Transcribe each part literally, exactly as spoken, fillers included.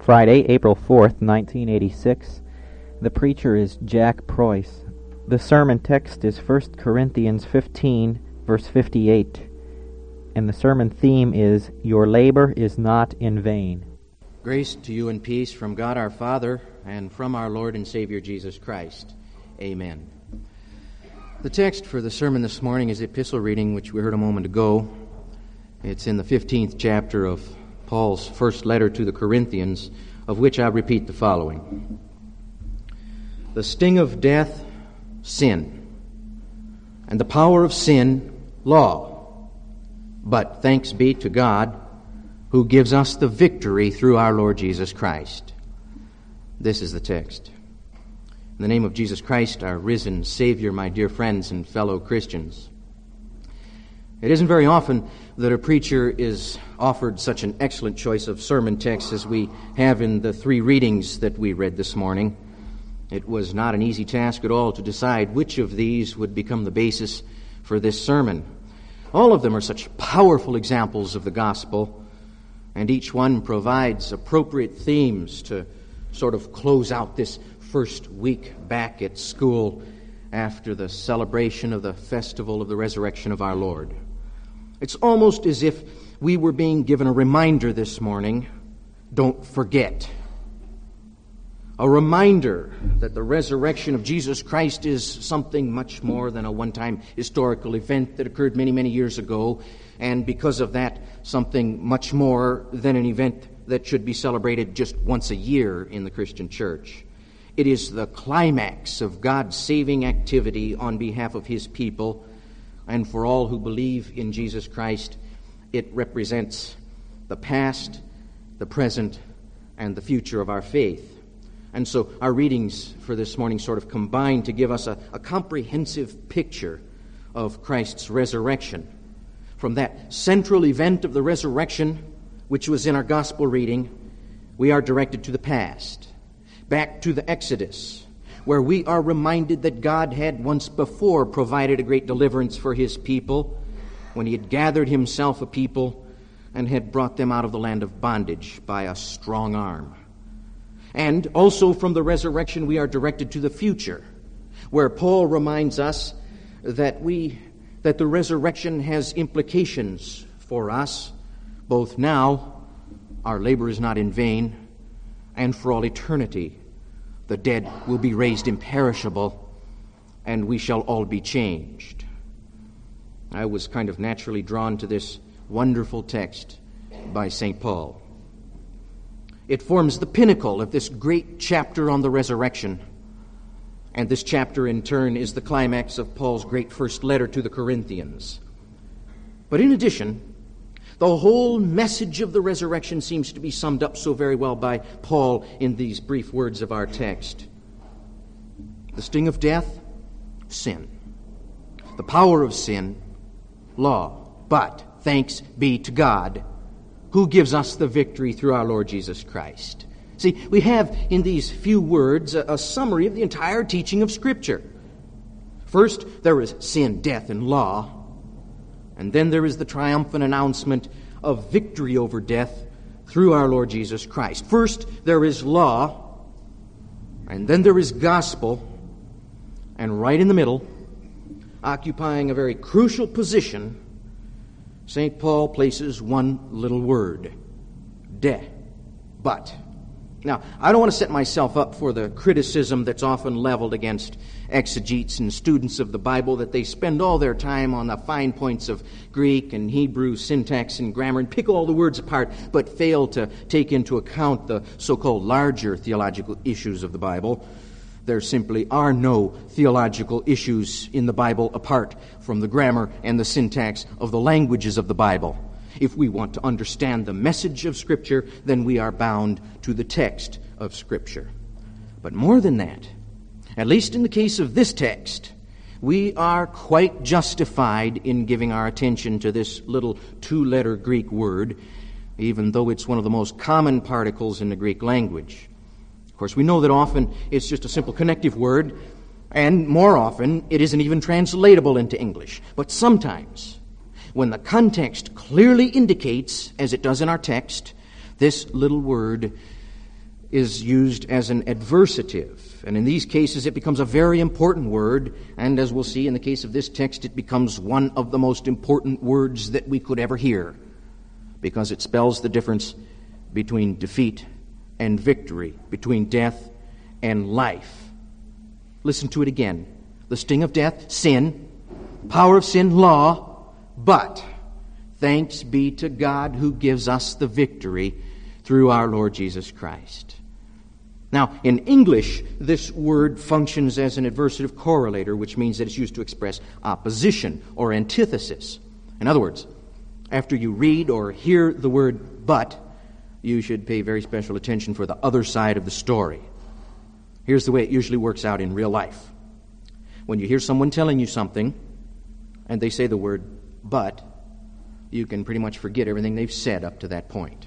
Friday, April fourth, nineteen eighty-six. The preacher is Jack Preuss. The sermon text is First Corinthians fifteen, verse fifty-eight. And the sermon theme is, Your labor is not in vain. Grace to you and peace from God our Father and from our Lord and Savior Jesus Christ. Amen. The text for the sermon this morning is the epistle reading which we heard a moment ago. It's in the fifteenth chapter of Paul's first letter to the Corinthians, of which I repeat the following. The sting of death, sin, and the power of sin, law. But thanks be to God, who gives us the victory through our Lord Jesus Christ. This is the text. In the name of Jesus Christ, our risen Savior, my dear friends and fellow Christians, it isn't very often that a preacher is offered such an excellent choice of sermon texts as we have in the three readings that we read this morning. It was not an easy task at all to decide which of these would become the basis for this sermon. All of them are such powerful examples of the gospel, and each one provides appropriate themes to sort of close out this first week back at school after the celebration of the festival of the resurrection of our Lord. It's almost as if we were being given a reminder this morning, don't forget. A reminder that the resurrection of Jesus Christ is something much more than a one-time historical event that occurred many, many years ago, and because of that, something much more than an event that should be celebrated just once a year in the Christian church. It is the climax of God's saving activity on behalf of His people, and for all who believe in Jesus Christ, it represents the past, the present, and the future of our faith. And so our readings for this morning sort of combine to give us a, a comprehensive picture of Christ's resurrection. From that central event of the resurrection, which was in our gospel reading, we are directed to the past, back to the Exodus, where we are reminded that God had once before provided a great deliverance for His people when He had gathered Himself a people and had brought them out of the land of bondage by a strong arm. And also from the resurrection, we are directed to the future, where Paul reminds us that we that the resurrection has implications for us, both now, our labor is not in vain, and for all eternity. The dead will be raised imperishable, and we shall all be changed. I was kind of naturally drawn to this wonderful text by Saint Paul. It forms the pinnacle of this great chapter on the resurrection, and this chapter in turn is the climax of Paul's great first letter to the Corinthians. But in addition, the whole message of the resurrection seems to be summed up so very well by Paul in these brief words of our text. The sting of death, sin. The power of sin, law. But thanks be to God, who gives us the victory through our Lord Jesus Christ. See, we have in these few words a, a summary of the entire teaching of Scripture. First, there is sin, death, and law. And then there is the triumphant announcement of victory over death through our Lord Jesus Christ. First, there is law, and then there is gospel, and right in the middle, occupying a very crucial position, Saint Paul places one little word, de, but. Now, I don't want to set myself up for the criticism that's often leveled against exegetes and students of the Bible, that they spend all their time on the fine points of Greek and Hebrew syntax and grammar and pick all the words apart, but fail to take into account the so-called larger theological issues of the Bible. There simply are no theological issues in the Bible apart from the grammar and the syntax of the languages of the Bible. If we want to understand the message of Scripture, then we are bound to the text of Scripture. But more than that, at least in the case of this text, we are quite justified in giving our attention to this little two-letter Greek word, even though it's one of the most common particles in the Greek language. Of course, we know that often it's just a simple connective word, and more often it isn't even translatable into English. But sometimes, when the context clearly indicates, as it does in our text, this little word is used as an adversative. And in these cases, it becomes a very important word. And as we'll see in the case of this text, it becomes one of the most important words that we could ever hear, because it spells the difference between defeat and victory, between death and life. Listen to it again. The sting of death, sin. Power of sin, law. But thanks be to God who gives us the victory through our Lord Jesus Christ. Now, in English, this word functions as an adversative correlator, which means that it's used to express opposition or antithesis. In other words, after you read or hear the word but, you should pay very special attention for the other side of the story. Here's the way it usually works out in real life. When you hear someone telling you something, and they say the word but, you can pretty much forget everything they've said up to that point.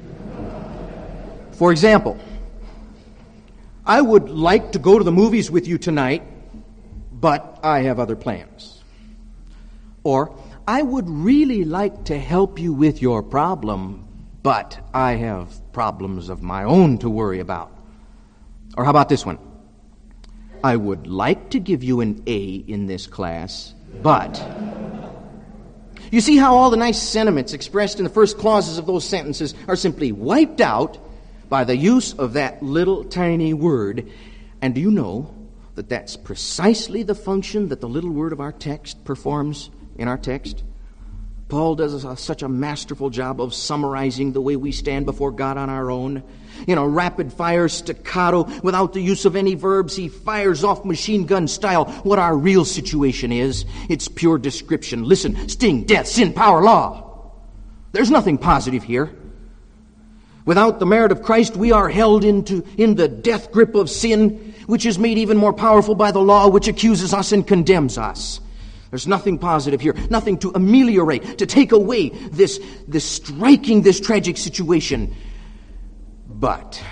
For example, I would like to go to the movies with you tonight, but I have other plans. Or, I would really like to help you with your problem, but I have problems of my own to worry about. Or how about this one? I would like to give you an A in this class, but... You see how all the nice sentiments expressed in the first clauses of those sentences are simply wiped out by the use of that little tiny word. And do you know that that's precisely the function that the little word of our text performs in our text? Paul does a, such a masterful job of summarizing the way we stand before God on our own. In a rapid-fire staccato, without the use of any verbs, he fires off machine gun style what our real situation is. It's pure description. Listen, sting, death, sin, power, law. There's nothing positive here. Without the merit of Christ, we are held into in the death grip of sin, which is made even more powerful by the law, which accuses us and condemns us. There's nothing positive here, nothing to ameliorate, to take away this, this striking, this tragic situation. But,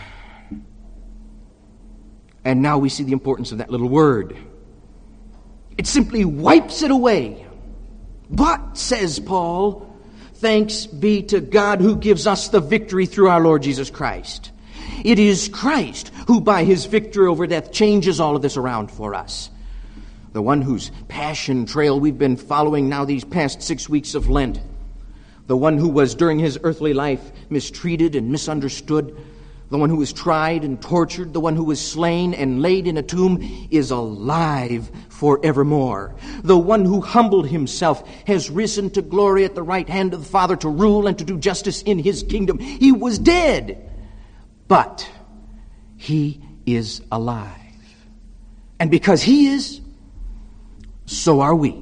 and now we see the importance of that little word. It simply wipes it away. But, says Paul, thanks be to God who gives us the victory through our Lord Jesus Christ. It is Christ who by his victory over death changes all of this around for us. The one whose passion trail we've been following now these past six weeks of Lent. The one who was during his earthly life mistreated and misunderstood. The one who was tried and tortured. The one who was slain and laid in a tomb is alive forevermore. The one who humbled himself has risen to glory at the right hand of the Father to rule and to do justice in his kingdom. He was dead, but he is alive. And because he is, so are we.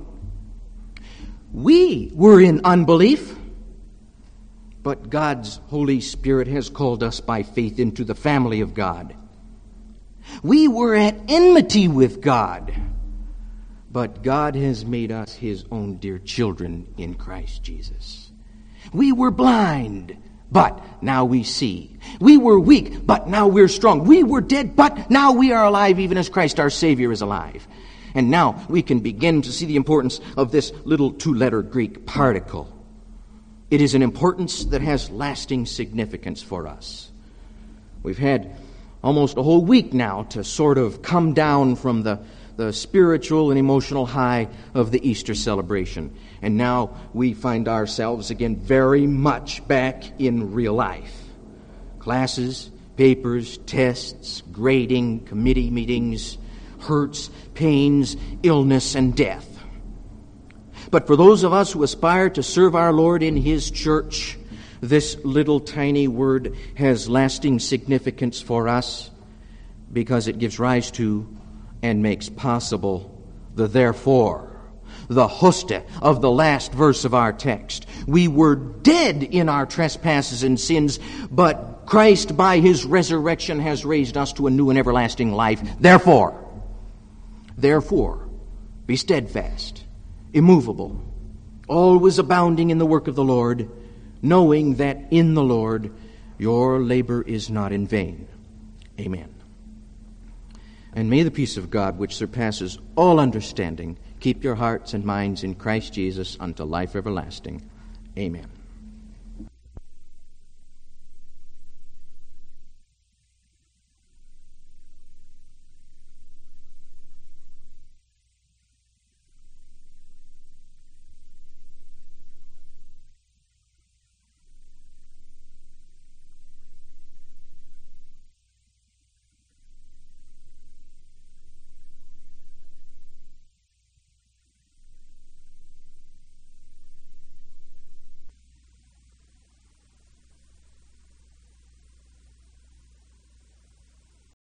We were in unbelief, but God's Holy Spirit has called us by faith into the family of God. We were at enmity with God, but God has made us his own dear children in Christ Jesus. We were blind, but now we see. We were weak, but now we're strong. We were dead, but now we are alive, even as Christ our Savior is alive. And now we can begin to see the importance of this little two-letter Greek particle. It is an importance that has lasting significance for us. We've had almost a whole week now to sort of come down from the, the spiritual and emotional high of the Easter celebration. And now we find ourselves again very much back in real life. Classes, papers, tests, grading, committee meetings, hurts, pains, illness, and death. But for those of us who aspire to serve our Lord in his church, this little tiny word has lasting significance for us because it gives rise to and makes possible the therefore, the hoste of the last verse of our text. We were dead in our trespasses and sins, but Christ by his resurrection has raised us to a new and everlasting life. Therefore, Therefore, be steadfast, immovable, always abounding in the work of the Lord, knowing that in the Lord your labor is not in vain. Amen. And may the peace of God, which surpasses all understanding, keep your hearts and minds in Christ Jesus unto life everlasting. Amen.